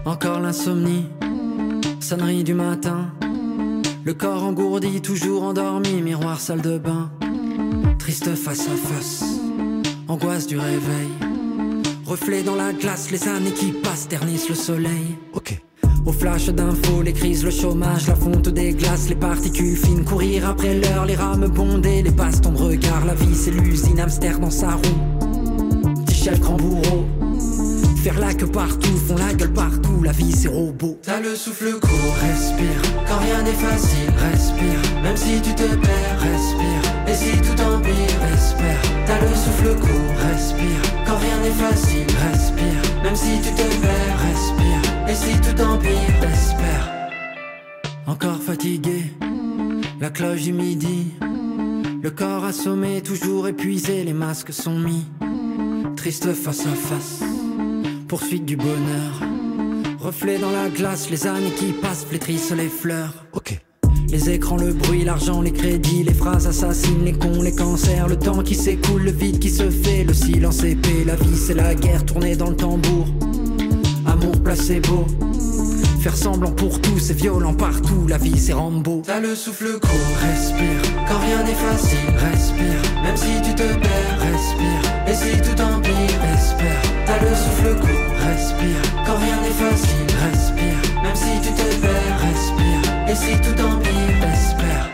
Encore l'insomnie, sonnerie du matin. Le corps engourdi, toujours endormi, miroir salle de bain. Triste face à face, angoisse du réveil. Reflet dans la glace, les années qui passent ternissent le soleil. Ok. Au flash d'infos, les crises, le chômage, la fonte des glaces, les particules fines, courir après l'heure, les rames bondées, les bastons de regard, la vie c'est l'usine, hamster dans sa roue. Petit chef grand bourreau, faire la queue partout, font la gueule partout, la vie c'est robot. T'as le souffle court, respire, quand rien n'est facile, respire, même si tu te perds, respire, et si tout empire, espère. T'as le souffle court, respire, quand rien n'est facile, respire, même si tu te perds, respire, et si tout empire, espère. Encore fatigué, la cloche du midi, le corps assommé, toujours épuisé, les masques sont mis. Triste face à face, poursuite du bonheur. Reflet dans la glace, les années qui passent flétrissent les fleurs. Ok. Les écrans, le bruit, l'argent, les crédits, les phrases assassines, les cons, les cancers, le temps qui s'écoule, le vide qui se fait, le silence épais, la vie c'est la guerre tournée dans le tambour. Amour placebo, faire semblant pour tout, c'est violent partout, la vie c'est Rambo. T'as le souffle court, respire, quand rien n'est facile, respire, même si tu te perds, respire, et si tout empire, espère. T'as le souffle court, respire, quand rien n'est facile, respire, même si tu te perds, respire, et si tout empire, espère.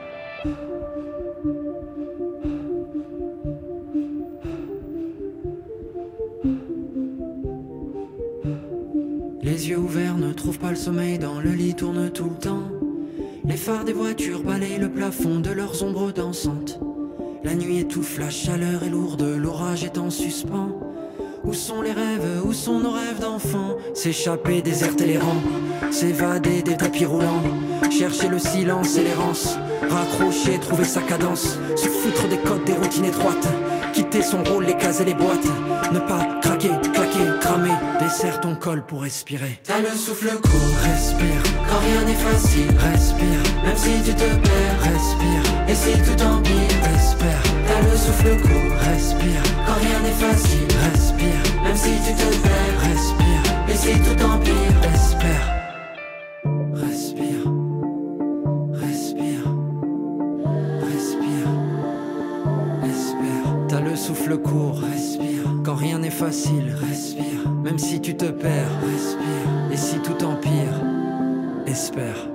Les yeux ouverts ne trouvent pas le sommeil, dans le lit tournent tout le temps. Les phares des voitures balayent le plafond de leurs ombres dansantes. La nuit étouffe, la chaleur est lourde, l'orage est en suspens. Où sont les rêves, où sont nos rêves d'enfants? S'échapper, déserter les rangs, s'évader des tapis roulants. Chercher le silence et l'errance, raccrocher, trouver sa cadence. Se foutre des codes, des routines étroites. Quitter son rôle, les cases et les boîtes. Ne pas craquer, claquer, cramer. Desserre ton col pour respirer. T'as le souffle court, respire, quand rien n'est facile, respire, même si tu te perds, respire, et si tout empire, espère. T'as le souffle court, respire, quand rien n'est facile, respire, même si tu te perds, respire, et si tout empire, espère. Respire, respire, respire, espère. T'as le souffle court, respire, quand rien n'est facile, respire, même si tu te perds, respire, et si tout empire, espère.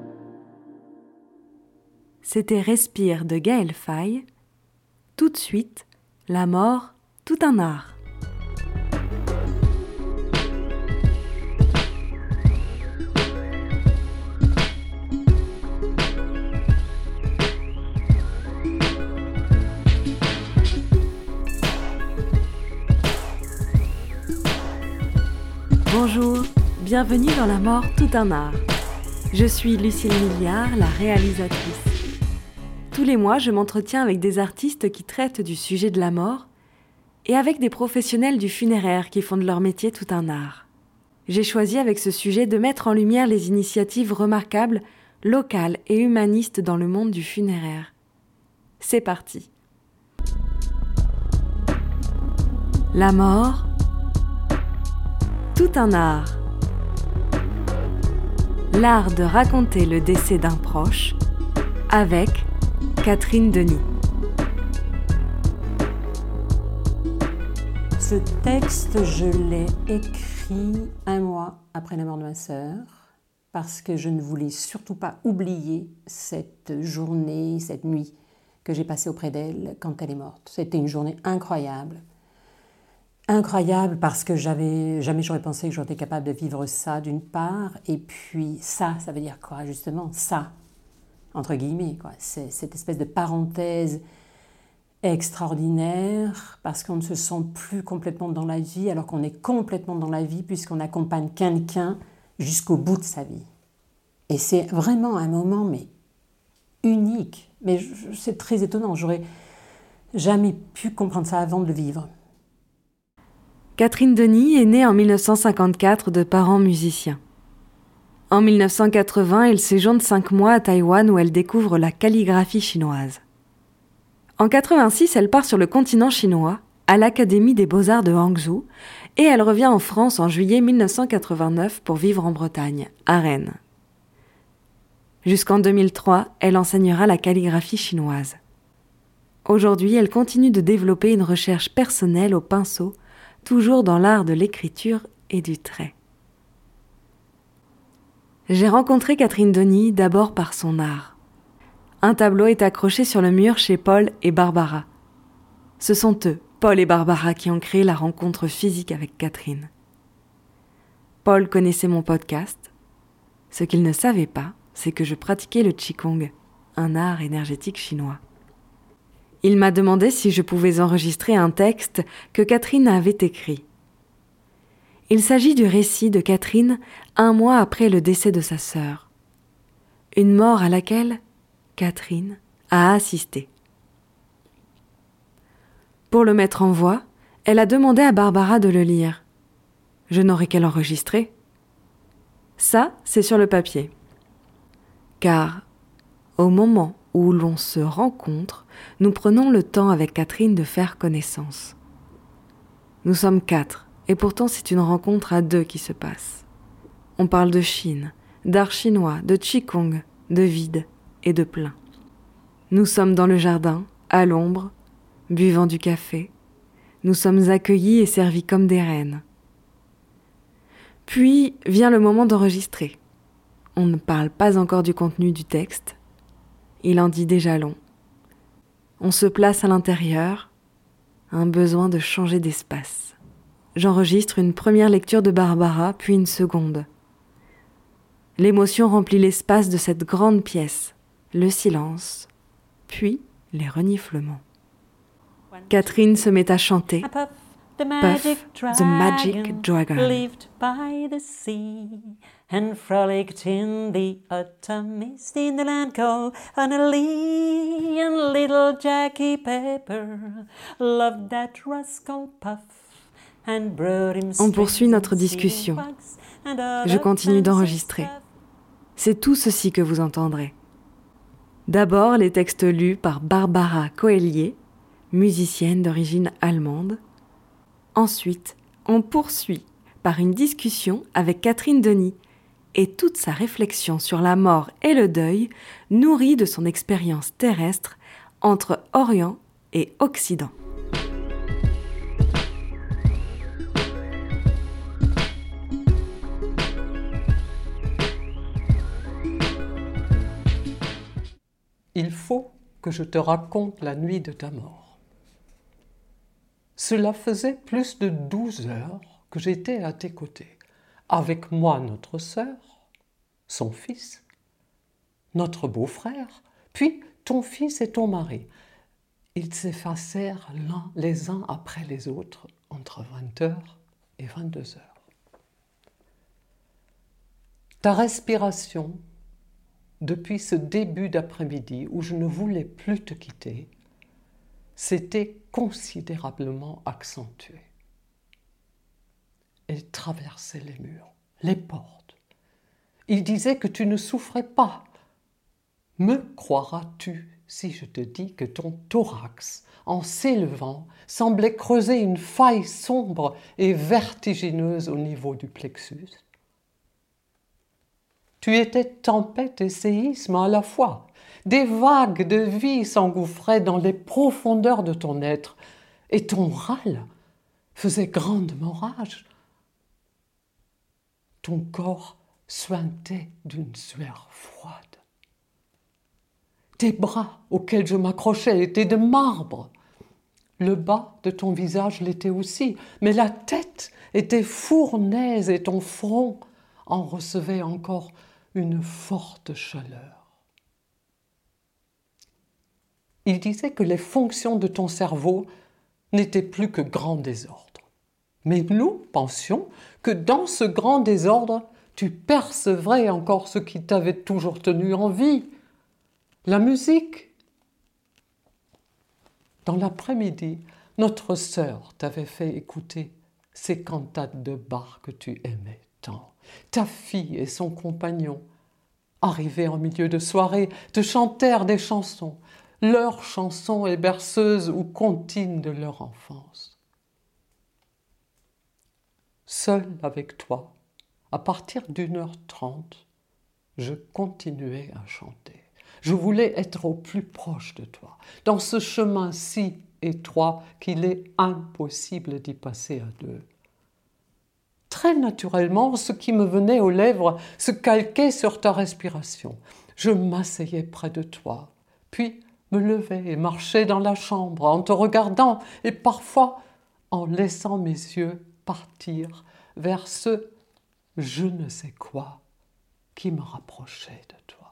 C'était Respire de Gaël Faye. Tout de suite, La mort, tout un art. Bonjour, bienvenue dans La mort, tout un art. Je suis Lucille Milliard, la réalisatrice. Tous les mois, je m'entretiens avec des artistes qui traitent du sujet de la mort et avec des professionnels du funéraire qui font de leur métier tout un art. J'ai choisi avec ce sujet de mettre en lumière les initiatives remarquables, locales et humanistes dans le monde du funéraire. C'est parti. La mort, tout un art. L'art de raconter le décès d'un proche avec Catherine Denis. Ce texte, je l'ai écrit un mois après la mort de ma sœur, parce que je ne voulais surtout pas oublier cette journée, cette nuit que j'ai passée auprès d'elle quand elle est morte. C'était une journée incroyable. Incroyable parce que jamais j'aurais pensé que j'aurais été capable de vivre ça d'une part, et puis ça veut dire quoi justement? Ça, entre guillemets, quoi. C'est cette espèce de parenthèse extraordinaire parce qu'on ne se sent plus complètement dans la vie alors qu'on est complètement dans la vie puisqu'on accompagne quelqu'un jusqu'au bout de sa vie. Et c'est vraiment un moment mais unique, mais c'est très étonnant, j'aurais jamais pu comprendre ça avant de le vivre. Catherine Denis est née en 1954 de parents musiciens. En 1980, elle séjourne 5 mois à Taïwan où elle découvre la calligraphie chinoise. En 86, elle part sur le continent chinois, à l'Académie des Beaux-Arts de Hangzhou et elle revient en France en juillet 1989 pour vivre en Bretagne, à Rennes. Jusqu'en 2003, elle enseignera la calligraphie chinoise. Aujourd'hui, elle continue de développer une recherche personnelle au pinceau, toujours dans l'art de l'écriture et du trait. J'ai rencontré Catherine Denis d'abord par son art. Un tableau est accroché sur le mur chez Paul et Barbara. Ce sont eux, Paul et Barbara, qui ont créé la rencontre physique avec Catherine. Paul connaissait mon podcast. Ce qu'il ne savait pas, c'est que je pratiquais le Qigong, un art énergétique chinois. Il m'a demandé si je pouvais enregistrer un texte que Catherine avait écrit. Il s'agit du récit de Catherine 1 mois après le décès de sa sœur. Une mort à laquelle Catherine a assisté. Pour le mettre en voix, elle a demandé à Barbara de le lire. Je n'aurai qu'à l'enregistrer. Ça, c'est sur le papier. Car, au moment où l'on se rencontre, nous prenons le temps avec Catherine de faire connaissance. Nous sommes 4, et pourtant c'est une rencontre à 2 qui se passe. On parle de Chine, d'art chinois, de Qigong, de vide et de plein. Nous sommes dans le jardin, à l'ombre, buvant du café. Nous sommes accueillis et servis comme des reines. Puis vient le moment d'enregistrer. On ne parle pas encore du contenu du texte. Il en dit déjà long. On se place à l'intérieur, un besoin de changer d'espace. J'enregistre une première lecture de Barbara, puis une seconde. L'émotion remplit l'espace de cette grande pièce, le silence, puis les reniflements. Catherine se met à chanter. Puff, the Magic Dragon. Lived by the sea and frolicked in the autumn mist in the land called Annalee, and little Jackie Pepper loved that rascal Puff and brought him. On poursuit notre discussion. Je continue d'enregistrer. C'est tout ceci que vous entendrez. D'abord, les textes lus par Barbara Coellier, musicienne d'origine allemande. Ensuite, on poursuit par une discussion avec Catherine Denis et toute sa réflexion sur la mort et le deuil nourrie de son expérience terrestre entre Orient et Occident. Il faut que je te raconte la nuit de ta mort. Cela faisait plus de 12 heures que j'étais à tes côtés. Avec moi, notre sœur, son fils, notre beau-frère, puis ton fils et ton mari. Ils s'effacèrent les uns après les autres entre 20h et 22h. Ta respiration, depuis ce début d'après-midi où je ne voulais plus te quitter, s'était considérablement accentuée. Elle traversait les murs, les portes. Il disait que tu ne souffrais pas. Me croiras-tu si je te dis que ton thorax, en s'élevant, semblait creuser une faille sombre et vertigineuse au niveau du plexus? Tu étais tempête et séisme à la fois. Des vagues de vie s'engouffraient dans les profondeurs de ton être, et ton râle faisait grandement rage. Ton corps suintait d'une sueur froide. Tes bras auxquels je m'accrochais étaient de marbre. Le bas de ton visage l'était aussi, mais la tête était fournaise et ton front en recevait encore une forte chaleur. Il disait que les fonctions de ton cerveau n'étaient plus que grand désordre. Mais nous pensions que dans ce grand désordre, tu percevrais encore ce qui t'avait toujours tenu en vie, la musique. Dans l'après-midi, notre sœur t'avait fait écouter ces cantates de Bach que tu aimais tant. Ta fille et son compagnon, arrivés en milieu de soirée, te chantèrent des chansons, leurs chansons et berceuses ou comptines de leur enfance. seul avec toi, à partir d'1h30, je continuais à chanter. Je voulais être au plus proche de toi, dans ce chemin si étroit qu'il est impossible d'y passer à deux. Très naturellement, ce qui me venait aux lèvres se calquait sur ta respiration. Je m'asseyais près de toi, puis me levais et marchais dans la chambre en te regardant et parfois en laissant mes yeux partir vers ce je ne sais quoi qui me rapprochait de toi.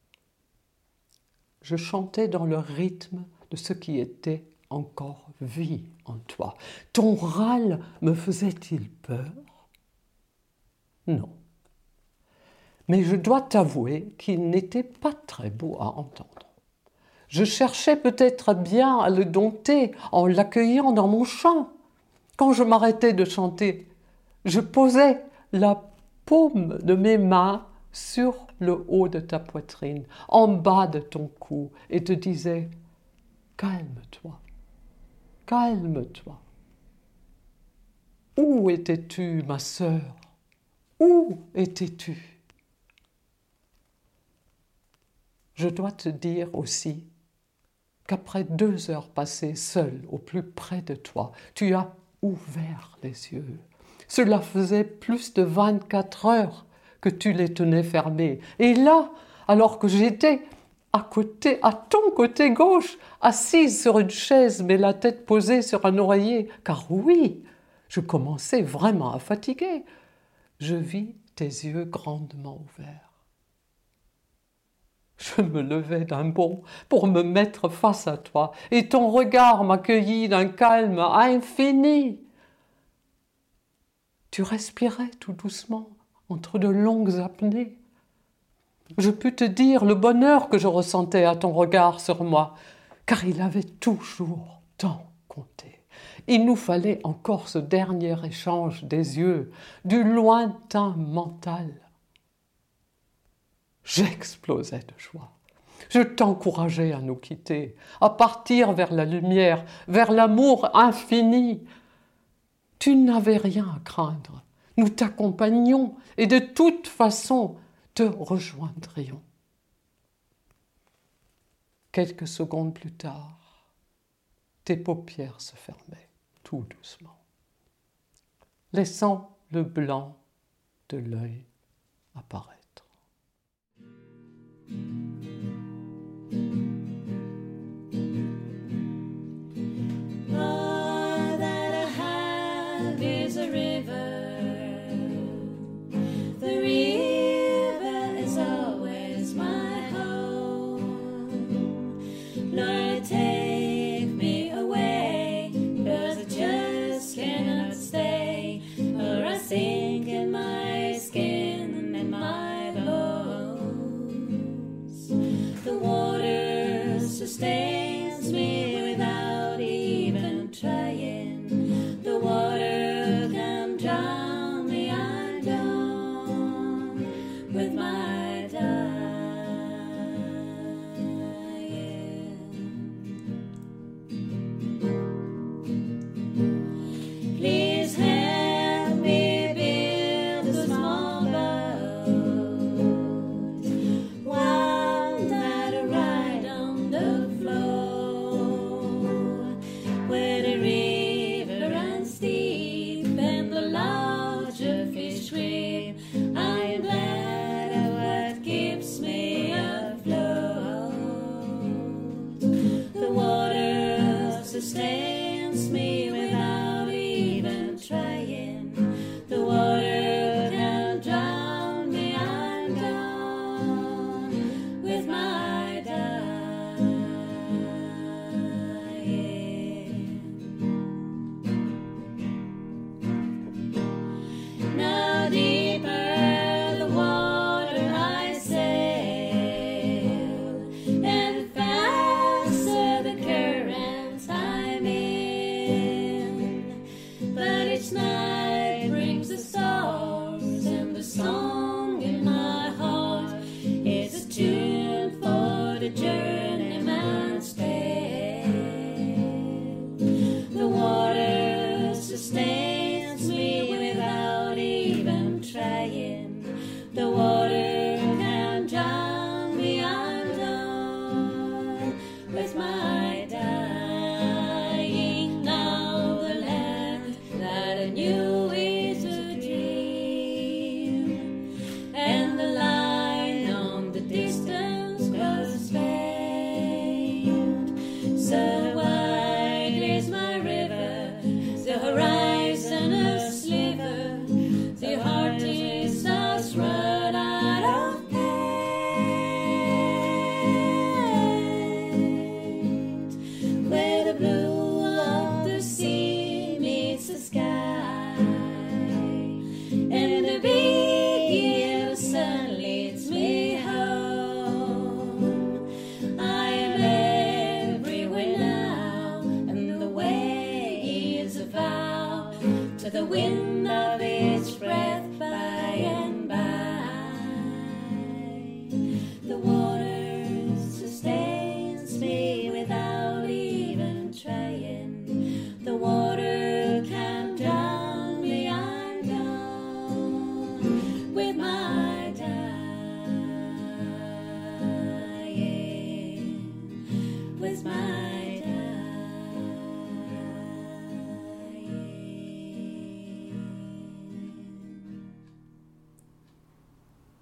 Je chantais dans le rythme de ce qui était encore vie en toi. Ton râle me faisait-il peur ? Non. Mais je dois t'avouer qu'il n'était pas très beau à entendre. Je cherchais peut-être bien à le dompter en l'accueillant dans mon chant. Quand je m'arrêtais de chanter, je posais la paume de mes mains sur le haut de ta poitrine, en bas de ton cou, et te disais « Calme-toi, calme-toi. » Où étais-tu, ma sœur ? Où étais-tu ? Je dois te dire aussi qu'après 2 heures passées seule au plus près de toi, tu as ouvert les yeux. Cela faisait plus de 24 heures que tu les tenais fermés. Et là, alors que j'étais à ton côté gauche, assise sur une chaise, mais la tête posée sur un oreiller, car oui, je commençais vraiment à fatiguer, je vis tes yeux grandement ouverts. Je me levai d'un bond pour me mettre face à toi, et ton regard m'accueillit d'un calme infini. Tu respirais tout doucement, entre de longues apnées. Je pus te dire le bonheur que je ressentais à ton regard sur moi, car il avait toujours tant compté. Il nous fallait encore ce dernier échange des yeux, du lointain mental. J'explosais de joie. Je t'encourageais à nous quitter, à partir vers la lumière, vers l'amour infini. Tu n'avais rien à craindre. Nous t'accompagnions et de toute façon te rejoindrions. Quelques secondes plus tard, tes paupières se fermaient tout doucement, laissant le blanc de l'œil apparaître. All that I have is a river. The river is always my home. Lord, take me away, 'cause I just cannot stay, or I sink in my skin and my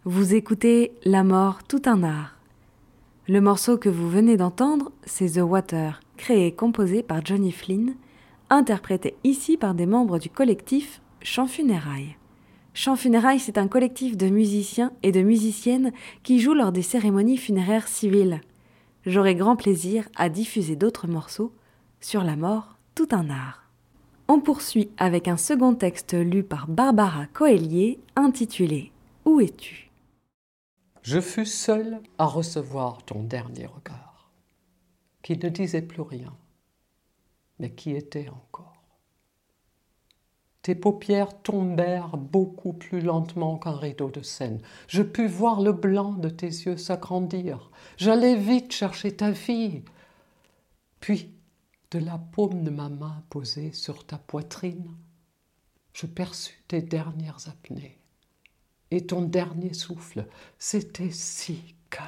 Vous écoutez La mort, tout un art. Le morceau que vous venez d'entendre, c'est The Water, créé et composé par Johnny Flynn, interprété ici par des membres du collectif Chants Funérailles. Chants Funérailles, c'est un collectif de musiciens et de musiciennes qui jouent lors des cérémonies funéraires civiles. J'aurai grand plaisir à diffuser d'autres morceaux sur la mort, tout un art. On poursuit avec un second texte lu par Barbara Coellier intitulé « Où es-tu » ? Je fus seul à recevoir ton dernier regard, qui ne disait plus rien, mais qui était encore. Tes paupières tombèrent beaucoup plus lentement qu'un rideau de Seine. Je pus voir le blanc de tes yeux s'agrandir. J'allais vite chercher ta fille. Puis, de la paume de ma main posée sur ta poitrine, je perçus tes dernières apnées. Et ton dernier souffle, c'était si calme.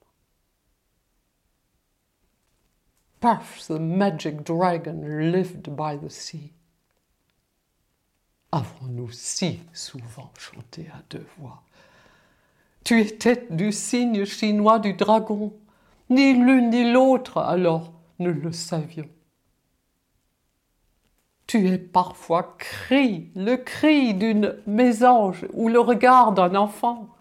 Puff, the magic dragon, lived by the sea. Avons-nous si souvent chanté à deux voix? Tu étais du signe chinois du dragon. Ni l'une ni l'autre, alors, ne le savions. Tu es parfois le cri d'une mésange ou le regard d'un enfant.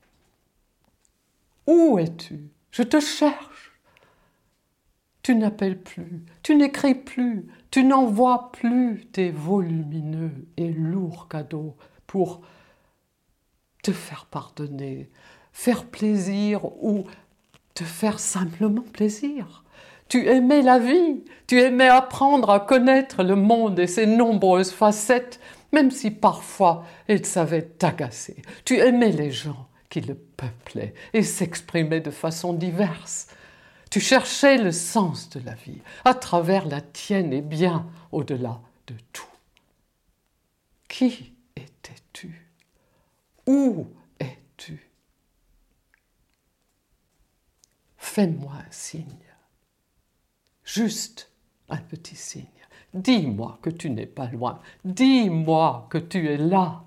Où es-tu? Je te cherche. Tu n'appelles plus, tu n'écris plus, tu n'envoies plus tes volumineux et lourds cadeaux pour te faire pardonner, faire plaisir ou te faire simplement plaisir. Tu aimais la vie, tu aimais apprendre à connaître le monde et ses nombreuses facettes, même si parfois elles savaient t'agacer. Tu aimais les gens qui le peuplaient et s'exprimaient de façon diverse. Tu cherchais le sens de la vie à travers la tienne et bien au-delà de tout. Qui étais-tu? Où es-tu? Fais-moi un signe. Juste un petit signe. Dis-moi que tu n'es pas loin. Dis-moi que tu es là.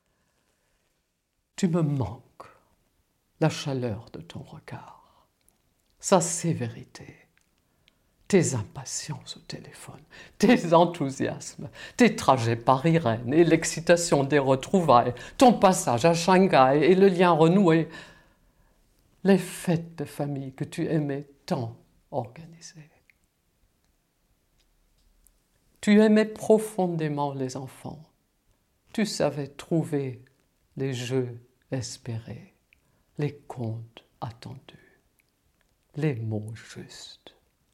Tu me manques. La chaleur de ton regard. Sa sévérité. Tes impatiences au téléphone. Tes enthousiasmes. Tes trajets Paris-Rennes et l'excitation des retrouvailles. Ton passage à Shanghai et le lien renoué. Les fêtes de famille que tu aimais tant organiser. Tu aimais profondément les enfants. Tu savais trouver les jeux espérés, les contes attendus, les mots justes.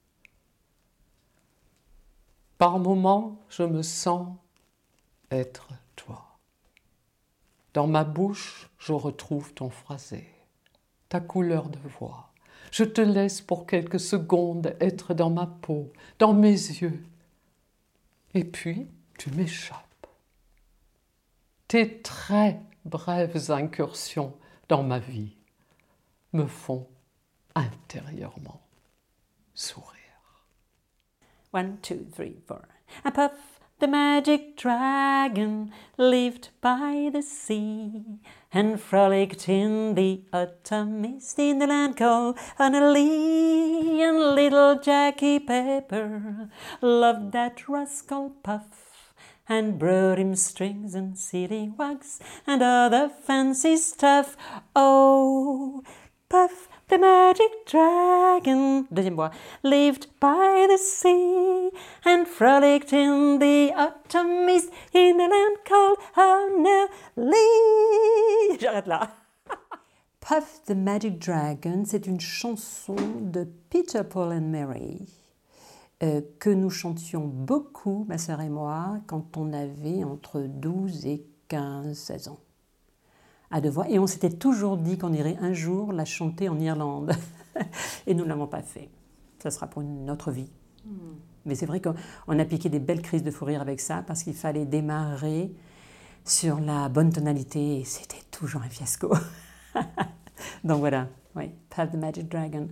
Par moments, je me sens être toi. Dans ma bouche, je retrouve ton phrasé, ta couleur de voix. Je te laisse pour quelques secondes être dans ma peau, dans mes yeux. Et puis, tu m'échappes. Tes très brèves incursions dans ma vie me font intérieurement sourire. 1, 2, 3, 4. And Puff, the magic dragon, lived by the sea, and frolicked in the autumn mist in the land called Annalee. And little Jackie Pepper loved that rascal Puff, and brought him strings and sealing wax and other fancy stuff. Oh, Puff, the magic dragon, deuxième voix, lived by the sea and frolicked in the autumn mist in the land called Annalee. J'arrête là. Puff the Magic Dragon, c'est une chanson de Peter, Paul and Mary que nous chantions beaucoup, ma sœur et moi, quand on avait entre 12 et 15, 16 ans. À deux voix. Et on s'était toujours dit qu'on irait un jour la chanter en Irlande. Et nous ne l'avons pas fait. Ça sera pour une autre vie. Mais c'est vrai qu'on a piqué des belles crises de fou rire avec ça parce qu'il fallait démarrer sur la bonne tonalité et c'était toujours un fiasco. Donc voilà, oui, Puff the Magic Dragon.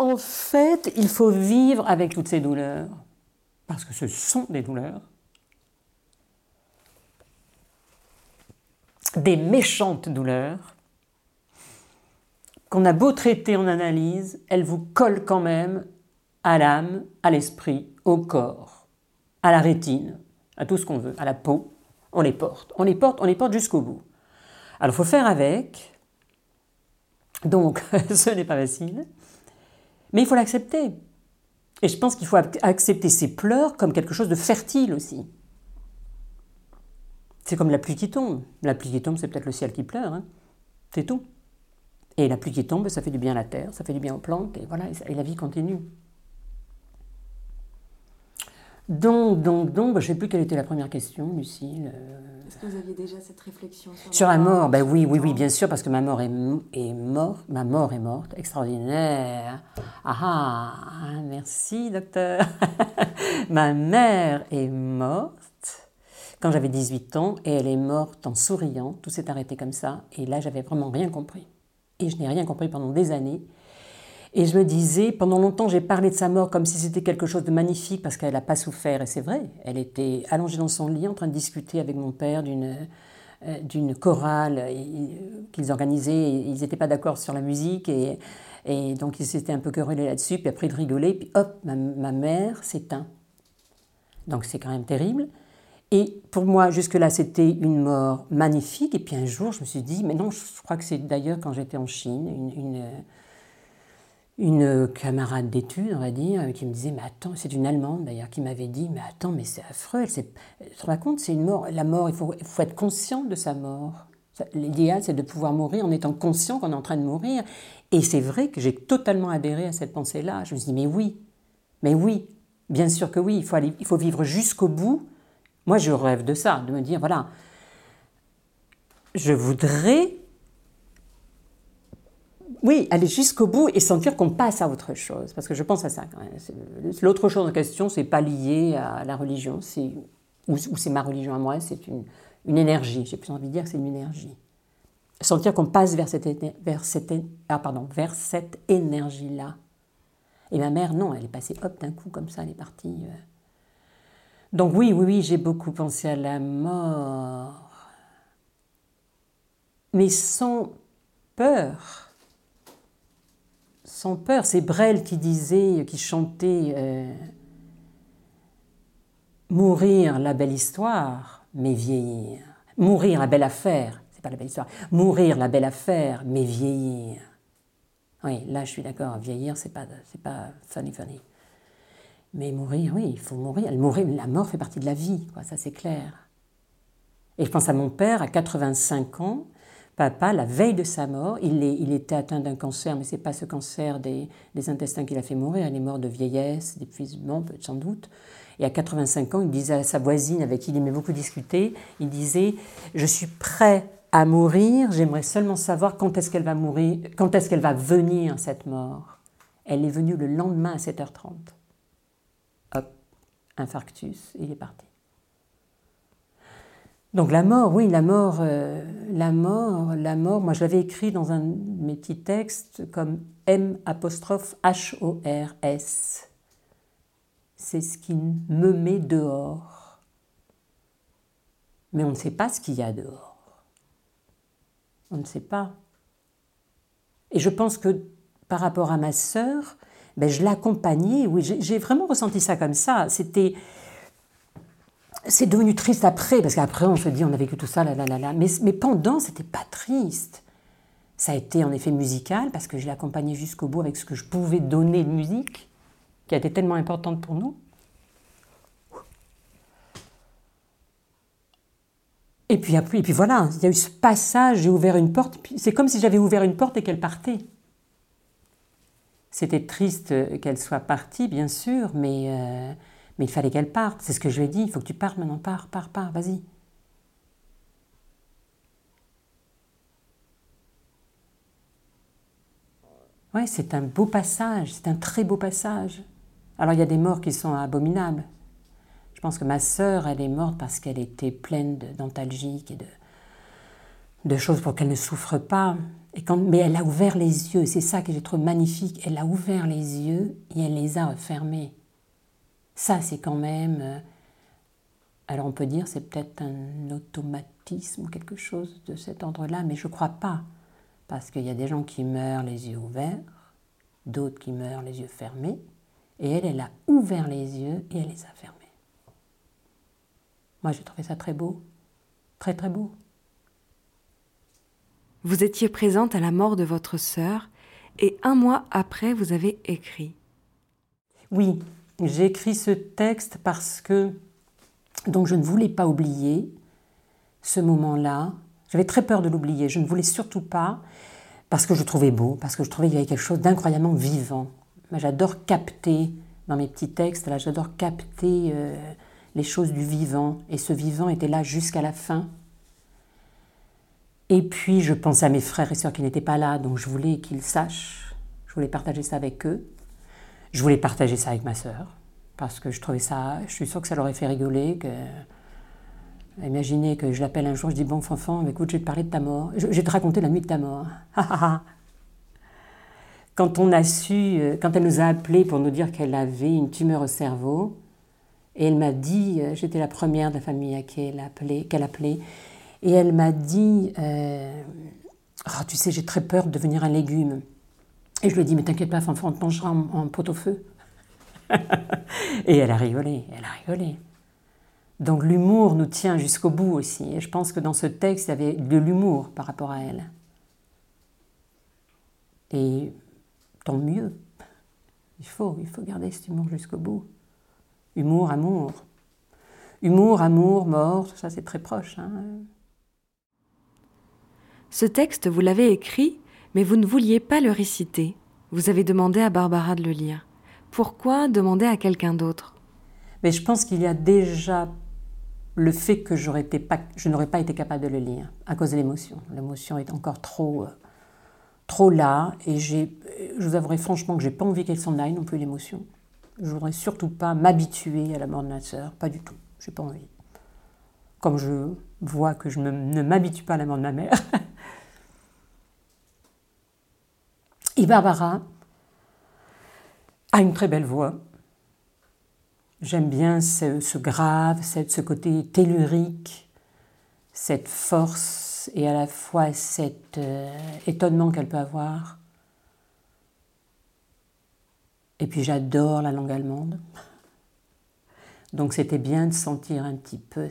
En fait, il faut vivre avec toutes ces douleurs, parce que ce sont des douleurs, des méchantes douleurs, qu'on a beau traiter en analyse, elles vous collent quand même à l'âme, à l'esprit, au corps, à la rétine, à tout ce qu'on veut, à la peau. On les porte, on les porte, on les porte jusqu'au bout. Alors il faut faire avec, donc ce n'est pas facile, mais il faut l'accepter. Et je pense qu'il faut accepter ces pleurs comme quelque chose de fertile aussi. C'est comme la pluie qui tombe. La pluie qui tombe, c'est peut-être le ciel qui pleure, hein. C'est tout. Et la pluie qui tombe, ça fait du bien à la terre, ça fait du bien aux plantes, et voilà, et la vie continue. Donc, je ne sais plus quelle était la première question, Lucille. Est-ce que vous aviez déjà cette réflexion sur la mort? Ben oui, bien sûr, parce que ma mort est morte. Ma mort est morte, extraordinaire. Merci, docteur. Ma mère est morte quand j'avais 18 ans, et elle est morte en souriant. Tout s'est arrêté comme ça, et là, j'avais vraiment rien compris. Et je n'ai rien compris pendant des années. Et je me disais, pendant longtemps, j'ai parlé de sa mort comme si c'était quelque chose de magnifique parce qu'elle n'a pas souffert. Et c'est vrai, elle était allongée dans son lit en train de discuter avec mon père d'une chorale qu'ils organisaient. Ils n'étaient pas d'accord sur la musique et donc ils s'étaient un peu querellés là-dessus. Puis après, ils rigolaient. Puis hop, ma mère s'éteint. Donc c'est quand même terrible. Et pour moi, jusque-là, c'était une mort magnifique. Et puis un jour, je me suis dit, mais non, je crois que c'est d'ailleurs quand j'étais en Chine, une camarade d'études, on va dire, qui me disait, mais attends, c'est une Allemande d'ailleurs, qui m'avait dit, mais attends, mais c'est affreux, tu te rends compte, c'est une mort, la mort, il faut être conscient de sa mort. L'idéal, c'est de pouvoir mourir en étant conscient qu'on est en train de mourir. Et c'est vrai que j'ai totalement adhéré à cette pensée-là. Je me suis dit, mais oui, bien sûr que oui, il faut vivre jusqu'au bout. Moi, je rêve de ça, de me dire, voilà, je voudrais, oui, aller jusqu'au bout et sentir qu'on passe à autre chose. Parce que je pense à ça quand même. L'autre chose en question, c'est pas lié à la religion, ou c'est ma religion à moi, c'est une énergie. J'ai plus envie de dire que c'est une énergie. Sentir qu'on passe vers cette énergie-là. Et ma mère, non, elle est passée, hop, d'un coup, comme ça, elle est partie. Donc oui, j'ai beaucoup pensé à la mort. Mais sans peur. Sans peur. C'est Brel qui chantait mourir la belle histoire, mais vieillir. Mourir la belle affaire, c'est pas la belle histoire. Mourir la belle affaire, mais vieillir. Oui, là je suis d'accord, vieillir c'est pas funny. Mais mourir, oui, il faut mourir. La mort fait partie de la vie, quoi, ça c'est clair. Et je pense à mon père, à 85 ans, papa, la veille de sa mort, il était atteint d'un cancer, mais ce n'est pas ce cancer des intestins qui l'a fait mourir, il est mort de vieillesse, d'épuisement, sans doute. Et à 85 ans, il disait à sa voisine, avec qui il aimait beaucoup discuter, il disait « Je suis prêt à mourir, j'aimerais seulement savoir quand est-ce qu'elle va mourir, quand est-ce qu'elle va venir, cette mort. » Elle est venue le lendemain à 7h30. Hop, infarctus, il est parti. Donc la mort, oui, la mort, moi je l'avais écrit dans un de mes petits textes comme M''HORS. C'est ce qui me met dehors. Mais on ne sait pas ce qu'il y a dehors. On ne sait pas. Et je pense que par rapport à ma sœur, je l'accompagnais, oui, j'ai vraiment ressenti ça comme ça. C'est devenu triste après, parce qu'après on se dit on a vécu tout ça, mais pendant c'était pas triste. Ça a été en effet musical, parce que je l'ai accompagné jusqu'au bout avec ce que je pouvais donner de musique, qui a été tellement importante pour nous. Et puis voilà, il y a eu ce passage, j'ai ouvert une porte, c'est comme si j'avais ouvert une porte et qu'elle partait. C'était triste qu'elle soit partie, bien sûr, mais il fallait qu'elle parte. C'est ce que je lui ai dit, il faut que tu partes maintenant, pars, vas-y. Ouais, c'est un beau passage, c'est un très beau passage. Alors il y a des morts qui sont abominables. Je pense que ma sœur, elle est morte parce qu'elle était pleine d'antalgiques et de choses pour qu'elle ne souffre pas. Mais elle a ouvert les yeux, c'est ça que j'ai trouvé magnifique. Elle a ouvert les yeux et elle les a refermés. Ça, c'est quand même... alors on peut dire c'est peut-être un automatisme ou quelque chose de cet ordre-là, mais je ne crois pas. Parce qu'il y a des gens qui meurent les yeux ouverts, d'autres qui meurent les yeux fermés, et elle a ouvert les yeux et elle les a fermés. Moi, j'ai trouvé ça très beau, très très beau. Vous étiez présente à la mort de votre sœur et 1 mois après, vous avez écrit. Oui, j'ai écrit ce texte parce que donc je ne voulais pas oublier ce moment-là. J'avais très peur de l'oublier, je ne voulais surtout pas, parce que je trouvais beau, parce que je trouvais qu'il y avait quelque chose d'incroyablement vivant. Moi, j'adore capter, dans mes petits textes, là, j'adore capter les choses du vivant, et ce vivant était là jusqu'à la fin. Et puis, je pensais à mes frères et sœurs qui n'étaient pas là, donc je voulais qu'ils sachent, je voulais partager ça avec eux. Je voulais partager ça avec ma sœur, parce que je trouvais ça, je suis sûre que ça leur aurait fait rigoler, imaginez que je l'appelle un jour, je dis « Bon, Fanfan, écoute, je vais te parler de ta mort. Je vais te raconter la nuit de ta mort. » Quand on a su, quand elle nous a appelés pour nous dire qu'elle avait une tumeur au cerveau, et elle m'a dit, j'étais la première de la famille qu'elle appelait, et elle m'a dit oh, tu sais, j'ai très peur de devenir un légume. Et je lui ai dit « Mais t'inquiète pas, Fanfan, on te mangera en pot-au-feu. » Et elle a rigolé, Donc l'humour nous tient jusqu'au bout aussi. Et je pense que dans ce texte, il y avait de l'humour par rapport à elle. Et tant mieux. Il faut garder cet humour jusqu'au bout. Humour, amour. Humour, amour, mort, ça c'est très proche. Hein. Ce texte, vous l'avez écrit, mais vous ne vouliez pas le réciter. Vous avez demandé à Barbara de le lire. Pourquoi demander à quelqu'un d'autre ? Mais je pense qu'il y a déjà le fait que je n'aurais pas été capable de le lire à cause de l'émotion. L'émotion est encore trop là, et je vous avouerai franchement que je n'ai pas envie qu'elle s'en aille non plus, l'émotion. Je ne voudrais surtout pas m'habituer à la mort de ma sœur, pas du tout, je n'ai pas envie. Comme je vois que je ne m'habitue pas à la mort de ma mère. Et Barbara a une très belle voix. J'aime bien ce grave, ce côté tellurique, cette force et à la fois cet étonnement qu'elle peut avoir. Et puis j'adore la langue allemande. Donc c'était bien de sentir un petit peu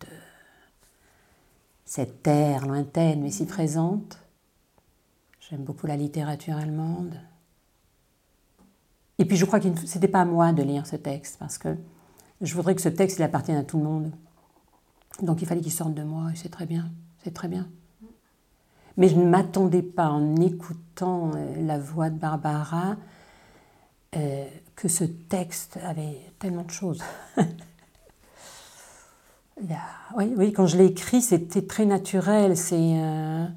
cette terre lointaine mais si présente. J'aime beaucoup la littérature allemande. Et puis je crois que ce n'était pas à moi de lire ce texte, parce que je voudrais que ce texte il appartienne à tout le monde. Donc il fallait qu'il sorte de moi, et c'est très bien, c'est très bien. Mais je ne m'attendais pas, en écoutant la voix de Barbara, que ce texte avait tellement de choses. Oui, quand je l'ai écrit, c'était très naturel. Je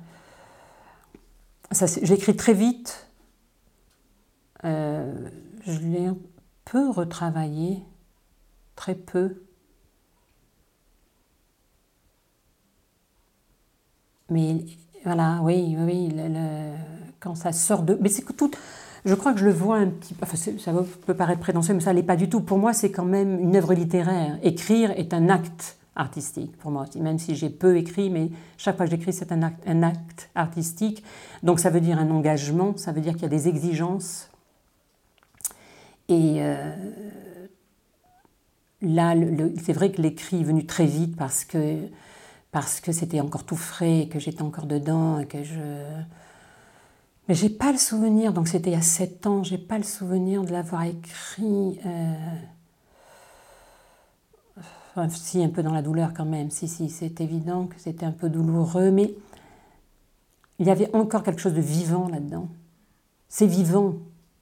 l'ai écrit très vite. Je l'ai un peu retravaillé, très peu. Mais voilà, oui, quand ça sort de... Mais c'est que tout... Je crois que je le vois un petit peu... Enfin, ça peut paraître prétentieux, mais ça ne l'est pas du tout. Pour moi, c'est quand même une œuvre littéraire. Écrire est un acte artistique, pour moi. Même si j'ai peu écrit, mais chaque fois que j'écris, c'est un acte artistique. Donc ça veut dire un engagement, ça veut dire qu'il y a des exigences. Et là, c'est vrai que l'écrit est venu très vite parce que c'était encore tout frais, que j'étais encore dedans, et que Mais j'ai pas le souvenir, donc c'était il y a 7 ans, j'ai pas le souvenir de l'avoir écrit... Enfin, si, un peu dans la douleur quand même, si, c'est évident que c'était un peu douloureux, mais il y avait encore quelque chose de vivant là-dedans. C'est vivant.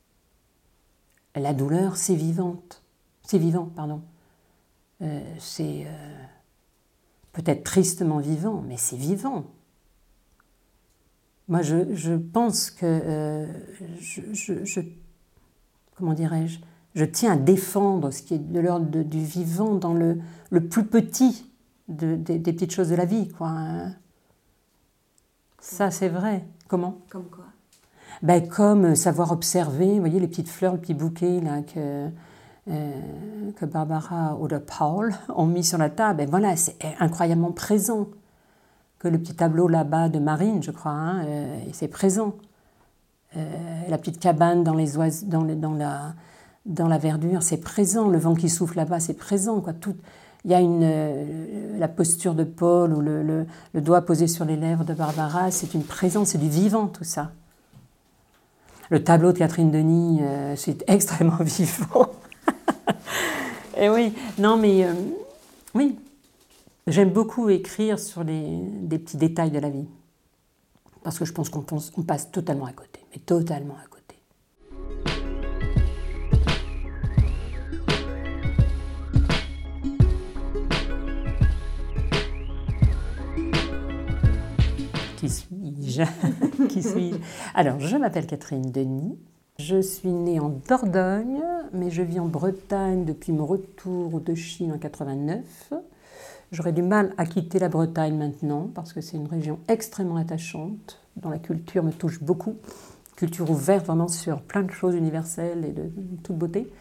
La douleur, c'est vivante. C'est vivant, pardon. C'est peut-être tristement vivant, mais c'est vivant. Moi, je pense que comment dirais-je, je tiens à défendre ce qui est de l'ordre du vivant dans le plus petit des petites choses de la vie, quoi. Ça, c'est vrai. Comment? Comme quoi? Ben, comme savoir observer, vous voyez les petites fleurs, le petit bouquet là, que Barbara ou Paul ont mis sur la table. Ben, voilà, c'est incroyablement présent. Que le petit tableau là-bas de Marine, je crois, hein, c'est présent. La petite cabane dans la verdure, c'est présent. Le vent qui souffle là-bas, c'est présent. Quoi. Il y a la posture de Paul ou le doigt posé sur les lèvres de Barbara, c'est une présence, c'est du vivant tout ça. Le tableau de Catherine Denis, c'est extrêmement vivant. Et oui, non mais oui, j'aime beaucoup écrire sur des petits détails de la vie. Parce que je pense qu'on passe totalement à côté, mais totalement à côté. Qui suis-je? Qui suis-je? Alors, je m'appelle Catherine Denis. Je suis née en Dordogne, mais je vis en Bretagne depuis mon retour de Chine en 89. J'aurais du mal à quitter la Bretagne maintenant, parce que c'est une région extrêmement attachante, dont la culture me touche beaucoup. Culture ouverte vraiment sur plein de choses universelles et de toute beauté.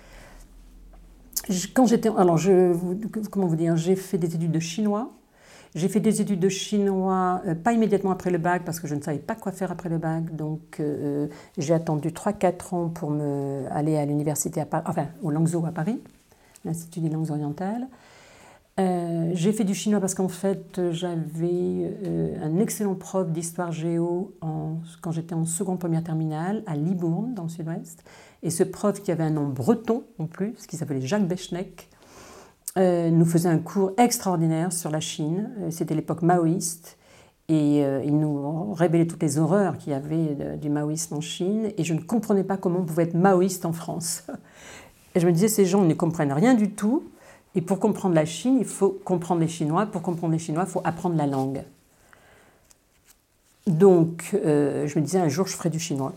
Comment vous dire, j'ai fait des études de chinois. J'ai fait des études de chinois, pas immédiatement après le bac, parce que je ne savais pas quoi faire après le bac. Donc, j'ai attendu 3-4 ans pour aller à l'université, au Langzhou à Paris, l'Institut des langues orientales. J'ai fait du chinois parce qu'en fait, j'avais un excellent prof d'histoire géo quand j'étais en seconde première terminale à Libourne, dans le sud-ouest. Et ce prof, qui avait un nom breton en plus, qui s'appelait Jacques Bechneck, nous faisait un cours extraordinaire sur la Chine. C'était l'époque maoïste. Et il nous révélait toutes les horreurs qu'il y avait du maoïsme en Chine. Et je ne comprenais pas comment on pouvait être maoïste en France. Et je me disais, ces gens ne comprennent rien du tout. Et pour comprendre la Chine, il faut comprendre les Chinois. Pour comprendre les Chinois, il faut apprendre la langue. Donc, je me disais, un jour, je ferai du chinois.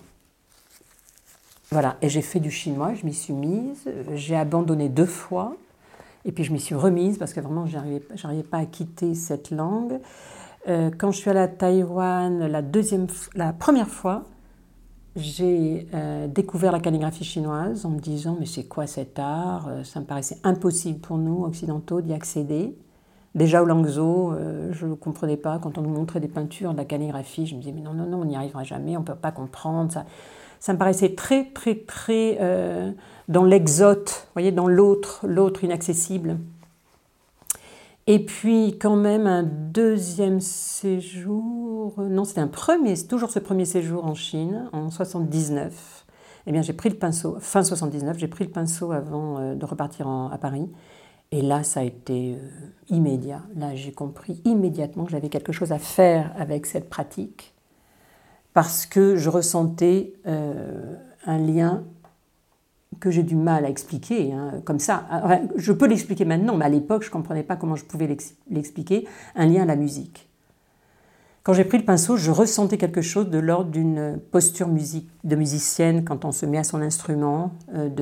Voilà, et j'ai fait du chinois, je m'y suis mise. J'ai abandonné 2 fois. Et puis, je m'y suis remise parce que vraiment, je n'arrivais pas à quitter cette langue. Quand je suis allée à Taïwan, la première fois, j'ai découvert la calligraphie chinoise en me disant « mais c'est quoi cet art ?» Ça me paraissait impossible pour nous, occidentaux, d'y accéder. Déjà au Langzhou, je ne comprenais pas. Quand on nous montrait des peintures de la calligraphie, je me disais « mais non, on n'y arrivera jamais, on ne peut pas comprendre. » Ça me paraissait très, très, très dans l'exote, vous voyez, dans l'autre inaccessible. Et puis quand même un deuxième séjour, non c'était c'est toujours ce premier séjour en Chine, en 79. Eh bien j'ai pris le pinceau, fin 79, j'ai pris le pinceau avant de repartir à Paris. Et là ça a été immédiat, là j'ai compris immédiatement que j'avais quelque chose à faire avec cette pratique, parce que je ressentais un lien que j'ai du mal à expliquer, hein, comme ça. Enfin, je peux l'expliquer maintenant, mais à l'époque, je ne comprenais pas comment je pouvais l'expliquer, un lien à la musique. Quand j'ai pris le pinceau, je ressentais quelque chose de l'ordre d'une posture de musicienne quand on se met à son instrument,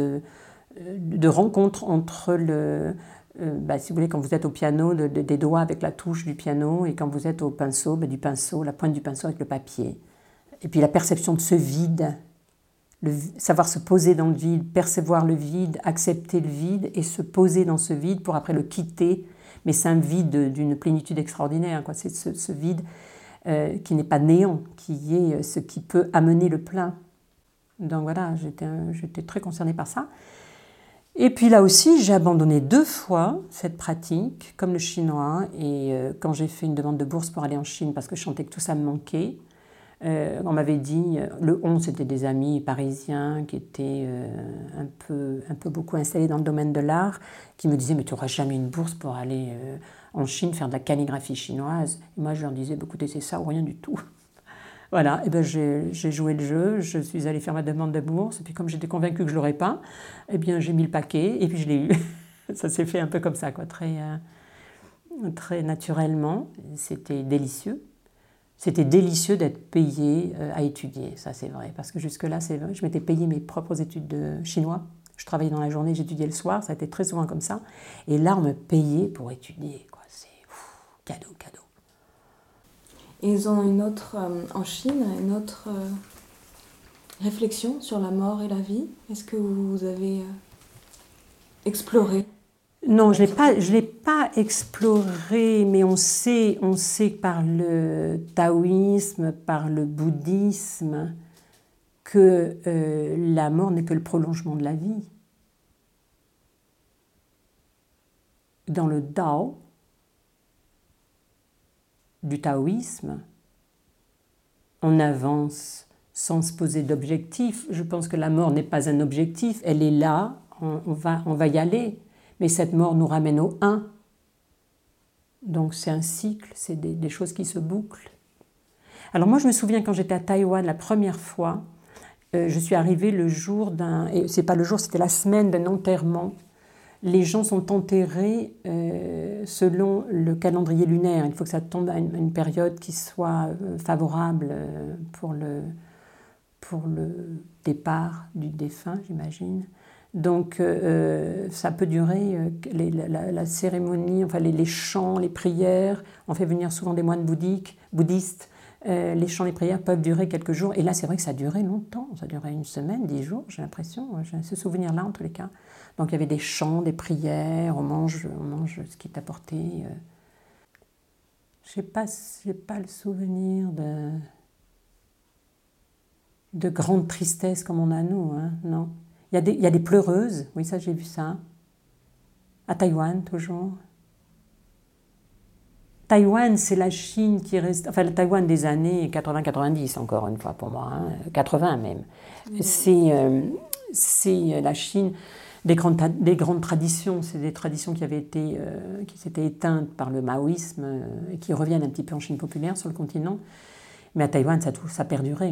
de rencontre entre si vous voulez, quand vous êtes au piano, des doigts avec la touche du piano, et quand vous êtes au pinceau, du pinceau, la pointe du pinceau avec le papier. Et puis la perception de ce vide, savoir se poser dans le vide, percevoir le vide, accepter le vide et se poser dans ce vide pour après le quitter. Mais c'est un vide d'une plénitude extraordinaire, quoi. C'est ce vide qui n'est pas néant, qui est ce qui peut amener le plein. Donc voilà, j'étais très concernée par ça. Et puis là aussi, j'ai abandonné 2 fois cette pratique, comme le chinois. Et quand j'ai fait une demande de bourse pour aller en Chine, parce que je sentais que tout ça me manquait, on m'avait dit, le 11 c'était des amis parisiens qui étaient un peu beaucoup installés dans le domaine de l'art, qui me disaient mais tu n'auras jamais une bourse pour aller en Chine faire de la calligraphie chinoise. Et moi je leur disais écoutez c'est ça ou rien du tout. Voilà, et ben j'ai joué le jeu, je suis allée faire ma demande de bourse, et puis comme j'étais convaincue que je ne l'aurais pas, eh bien j'ai mis le paquet et puis je l'ai eu. Ça s'est fait un peu comme ça, quoi, très naturellement. C'était délicieux. C'était délicieux d'être payée à étudier, ça c'est vrai. Parce que jusque-là, c'est vrai, je m'étais payée mes propres études de chinois. Je travaillais dans la journée, j'étudiais le soir, ça a été très souvent comme ça. Et là, on me payait pour étudier, quoi. C'est cadeau. Et ils ont une autre, en Chine, une autre réflexion sur la mort et la vie. Est-ce que vous avez exploré? Non, je l'ai pas exploré, mais on sait par le taoïsme, par le bouddhisme, que la mort n'est que le prolongement de la vie. Dans le Tao, du taoïsme, on avance sans se poser d'objectif. Je pense que la mort n'est pas un objectif, elle est là, on va y aller. Mais cette mort nous ramène au un. Donc c'est un cycle, c'est des choses qui se bouclent. Alors moi je me souviens quand j'étais à Taïwan la première fois, je suis arrivée le jour et c'est pas le jour, c'était la semaine d'un enterrement. Les gens sont enterrés selon le calendrier lunaire. Il faut que ça tombe à une période qui soit favorable pour le départ du défunt, j'imagine. Donc ça peut durer, la cérémonie, enfin les chants, les prières, on fait venir souvent des moines bouddhistes, les chants, les prières peuvent durer quelques jours, et là c'est vrai que ça a duré longtemps, ça a duré une semaine, 10 jours, j'ai l'impression, j'ai ce souvenir-là en tous les cas. Donc il y avait des chants, des prières, on mange ce qui est apporté. Je n'ai pas le souvenir de grande tristesse comme on a nous, hein, non. Il y a des pleureuses, oui, ça j'ai vu ça. À Taïwan, toujours. Taïwan, c'est la Chine qui reste... Enfin, le Taïwan des années 80-90, encore une fois pour moi, hein, 80 même. C'est la Chine des grandes traditions. C'est des traditions qui s'étaient éteintes par le maoïsme et qui reviennent un petit peu en Chine populaire, sur le continent. Mais à Taïwan, ça a perduré.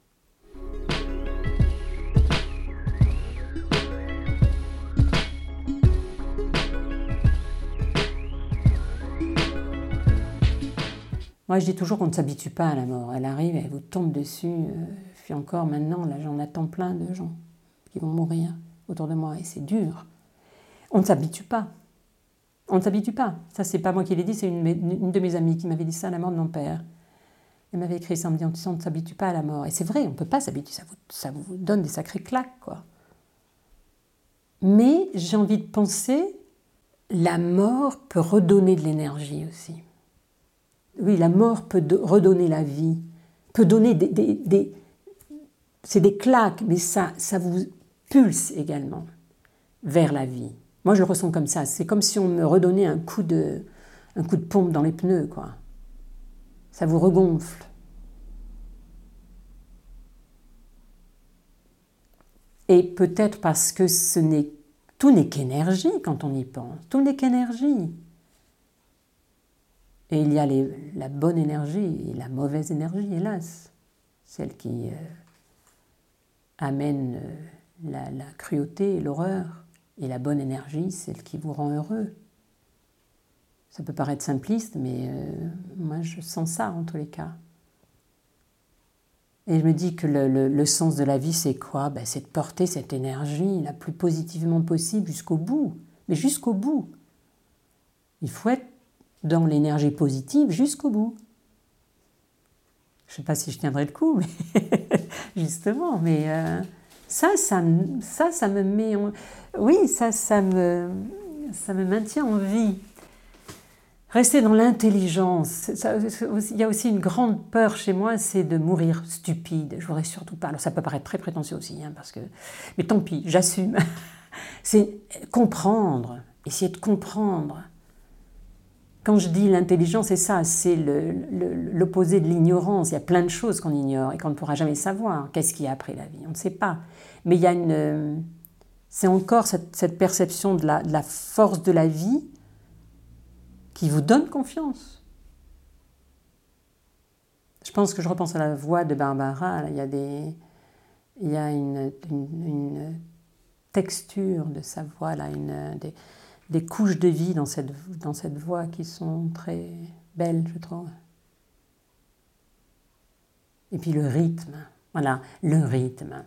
Moi, je dis toujours qu'on ne s'habitue pas à la mort. Elle arrive, elle vous tombe dessus. Puis encore maintenant, là, j'en attends plein de gens qui vont mourir autour de moi. Et c'est dur. On ne s'habitue pas. On ne s'habitue pas. Ça, c'est pas moi qui l'ai dit, c'est une de mes amies qui m'avait dit ça à la mort de mon père. Elle m'avait écrit ça en me disant, on ne s'habitue pas à la mort. Et c'est vrai, on ne peut pas s'habituer. Ça vous donne des sacrées claques, quoi. Mais j'ai envie de penser, la mort peut redonner de l'énergie aussi. Oui, la mort peut redonner la vie, peut donner c'est des claques, mais ça vous pulse également vers la vie. Moi, je le ressens comme ça. C'est comme si on me redonnait un coup de pompe dans les pneus, quoi. Ça vous regonfle. Et peut-être parce que tout n'est qu'énergie quand on y pense. Tout n'est qu'énergie. Et il y a la bonne énergie et la mauvaise énergie, hélas. Celle qui amène la cruauté et l'horreur. Et la bonne énergie, celle qui vous rend heureux. Ça peut paraître simpliste, mais moi je sens ça en tous les cas. Et je me dis que le sens de la vie, c'est quoi ? C'est de porter cette énergie la plus positivement possible jusqu'au bout. Mais jusqu'au bout. Il faut être dans l'énergie positive jusqu'au bout. Je ne sais pas si je tiendrai le coup, mais justement, mais ça me met en... Oui, ça me maintient en vie. Rester dans l'intelligence. Il y a aussi une grande peur chez moi, c'est de mourir stupide. Je ne voudrais surtout pas. Alors ça peut paraître très prétentieux aussi, hein, mais tant pis, j'assume. C'est comprendre, essayer de comprendre. Quand je dis l'intelligence, c'est ça, c'est l'opposé de l'ignorance. Il y a plein de choses qu'on ignore et qu'on ne pourra jamais savoir. Qu'est-ce qu'il y a après la vie ? On ne sait pas. Mais il y a c'est encore cette perception de la force de la vie qui vous donne confiance. Je pense que je repense à la voix de Barbara. Là, il y a une texture de sa voix, là, des couches de vie dans cette voix qui sont très belles, je trouve. Et puis le rythme, voilà, le rythme.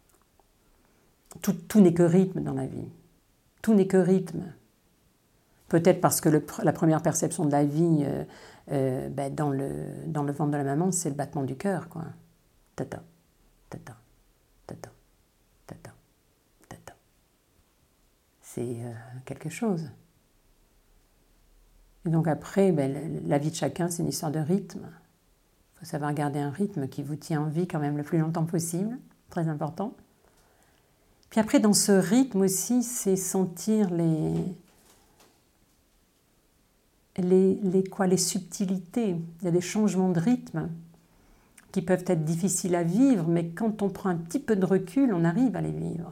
Tout n'est que rythme dans la vie. Tout n'est que rythme. Peut-être parce que la première perception de la vie dans le ventre de la maman, c'est le battement du cœur, quoi. Tata, tata, tata, tata, tata. C'est quelque chose. Et donc après, la vie de chacun, c'est une histoire de rythme. Il faut savoir garder un rythme qui vous tient en vie quand même le plus longtemps possible, très important. Puis après, dans ce rythme aussi, c'est sentir les subtilités. Il y a des changements de rythme qui peuvent être difficiles à vivre, mais quand on prend un petit peu de recul, on arrive à les vivre.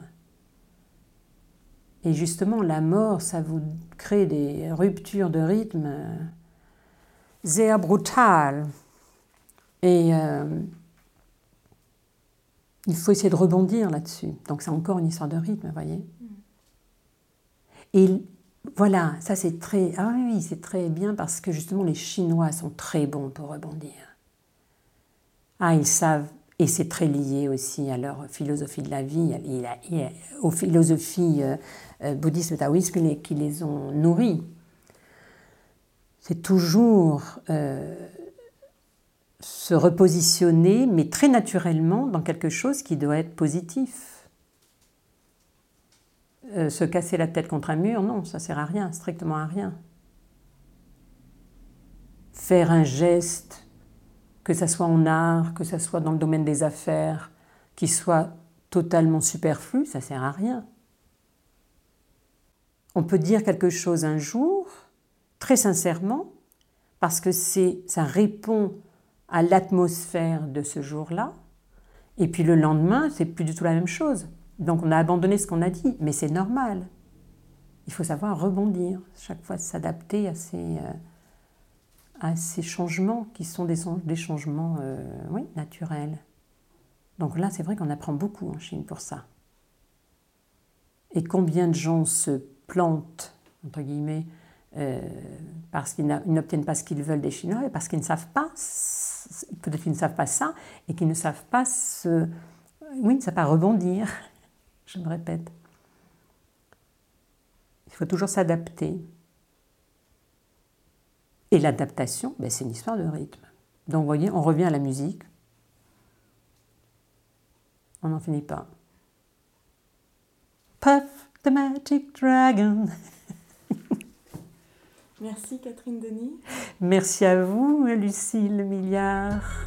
Et justement, la mort, ça vous crée des ruptures de rythme sehr brutal. Et il faut essayer de rebondir là-dessus. Donc c'est encore une histoire de rythme, vous voyez. Et voilà, ça c'est très... Ah oui, c'est très bien parce que justement les Chinois sont très bons pour rebondir. Ah, ils savent, et c'est très lié aussi à leur philosophie de la vie, aux philosophies bouddhistes et taoïstes qui les ont nourris. C'est toujours se repositionner, mais très naturellement, dans quelque chose qui doit être positif. Se casser la tête contre un mur, non, ça ne sert à rien, strictement à rien. Faire un geste, que ça soit en art, que ça soit dans le domaine des affaires, qui soit totalement superflu, ça ne sert à rien. On peut dire quelque chose un jour, très sincèrement, parce que ça répond à l'atmosphère de ce jour-là, et puis le lendemain, c'est plus du tout la même chose. Donc on a abandonné ce qu'on a dit, mais c'est normal. Il faut savoir rebondir, chaque fois s'adapter à ces changements qui sont des changements naturels. Donc là, c'est vrai qu'on apprend beaucoup en Chine pour ça. Et combien de gens se plantent, entre guillemets, parce qu'ils n'obtiennent pas ce qu'ils veulent des Chinois, et parce qu'ils ne savent pas, peut-être qu'ils ne savent pas ça, et qu'ils ne savent pas ne savent pas rebondir. Je me répète. Il faut toujours s'adapter. Et l'adaptation, c'est une histoire de rythme. Donc, vous voyez, on revient à la musique. On n'en finit pas. Puff the Magic Dragon. Merci Catherine Denis. Merci à vous, Lucille Milliard.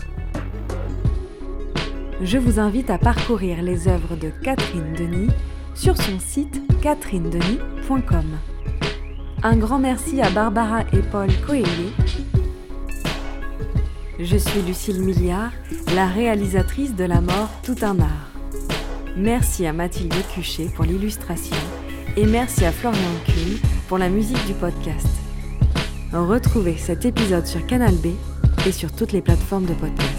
Je vous invite à parcourir les œuvres de Catherine Denis sur son site catherinedenis.com. Un grand merci à Barbara et Paul Coelho. Je suis Lucille Milliard, la réalisatrice de La mort, tout un art. Merci à Mathilde Cuchet pour l'illustration et merci à Florian Kuhn pour la musique du podcast. Retrouvez cet épisode sur Canal B et sur toutes les plateformes de podcast.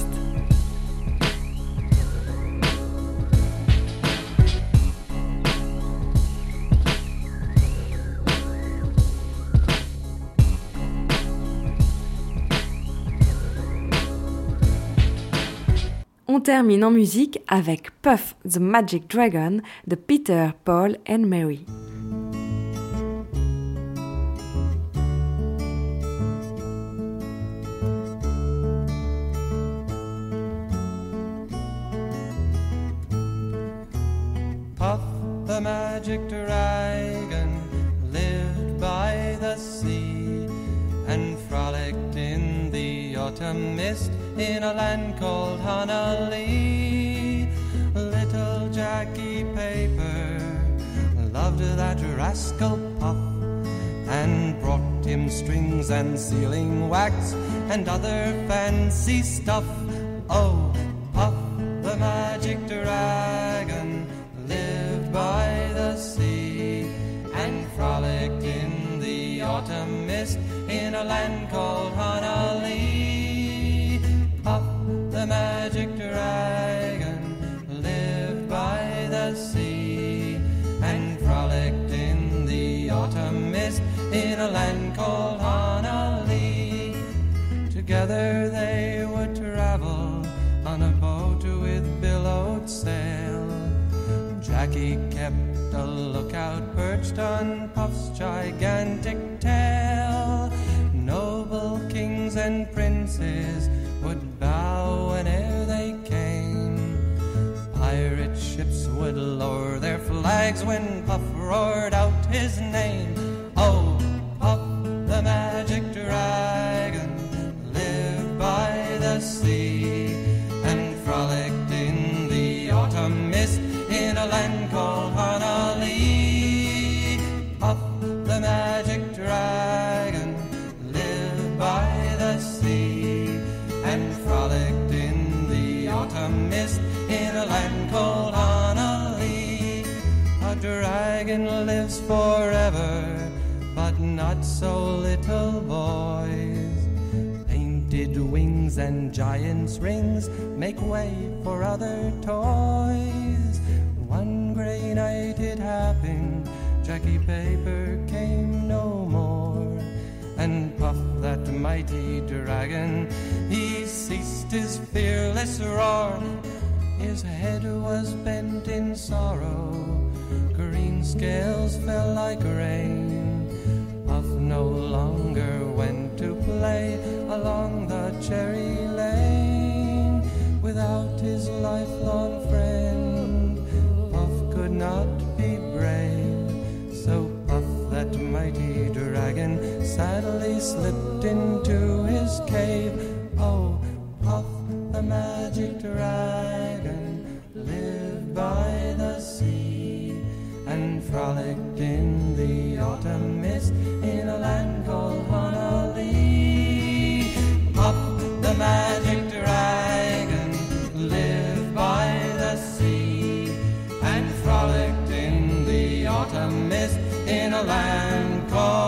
On termine en musique avec Puff the Magic Dragon de Peter, Paul and Mary. Puff the magic dragon lived by the sea and frolicked in the autumn mist in a land called Hanalei. Little Jackie Paper loved that rascal Puff and brought him strings and sealing wax and other fancy stuff. Oh, Puff the magic dragon lived by the sea and frolicked in the autumn mist in a land called Hanalei. Puff the magic dragon lived by the sea and frolicked in the autumn mist in a land called Hanalei. Together they would travel on a boat with billowed sail. Jackie kept a lookout perched on Puff's gigantic tail. Noble kings and princes would bow whene'er they came. Pirate ships would lower their flags when Puff roared out his name. Oh, Puff the magic dragon lived by the sea and frolicked in the autumn mist in a land called Hanali. Puff the magic dragon lived by the sea and frolicked in the autumn mist in a land called Hanali. A dragon lives forever, but not so little boys. Painted wings and giant's rings make way for other toys. One gray night it happened, Jackie Paper came no more. And Puff, that mighty dragon, he ceased his fearless roar. His head was bent in sorrow, green scales fell like rain. Puff no longer went to play along the cherry lane. Without his lifelong friend, Puff could not be brave. So Puff, that mighty dragon, sadly slipped into his cave. Oh, Puff the magic dragon lived by the sea and frolicked in the autumn mist in a land called Hanali. Puff the magic dragon lived by the sea and frolicked in the autumn mist in a land called